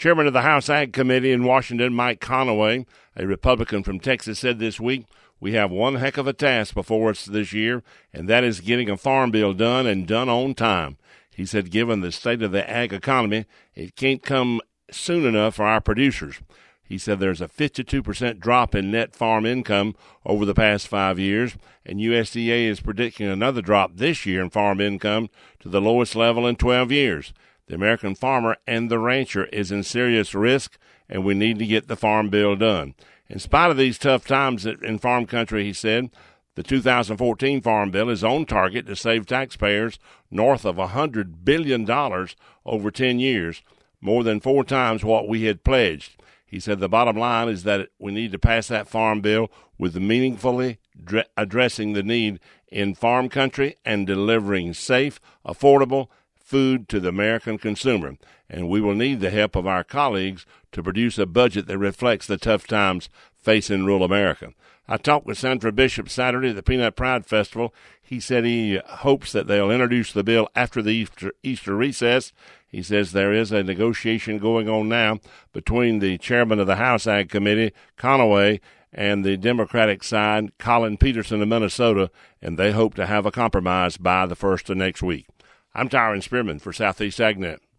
Chairman of the House Ag Committee in Washington, Mike Conaway, a Republican from Texas, said this week, "We have one heck of a task before us this year, and that is getting a farm bill done and done on time." He said, given the state of the ag economy, it can't come soon enough for our producers. He said there's a 52% drop in net farm income over the past 5 years, and USDA is predicting another drop this year in farm income to the lowest level in 12 years. The American farmer and the rancher is in serious risk, and we need to get the farm bill done. In spite of these tough times in farm country, he said, the 2014 Farm Bill is on target to save taxpayers north of $100 billion over 10 years, more than 4 times what we had pledged. He said the bottom line is that we need to pass that farm bill with meaningfully addressing the need in farm country and delivering safe, affordable food to the American consumer. And we will need the help of our colleagues to produce a budget that reflects the tough times facing rural America. I talked with Senator Bishop Saturday at the Peanut Pride Festival. He said he hopes that they'll introduce the bill after the Easter recess. He says there is a negotiation going on now between the chairman of the House Ag Committee, Conaway, and the Democratic side, Colin Peterson of Minnesota, and they hope to have a compromise by the first of next week. I'm Tyron Spearman for Southeast AgNet.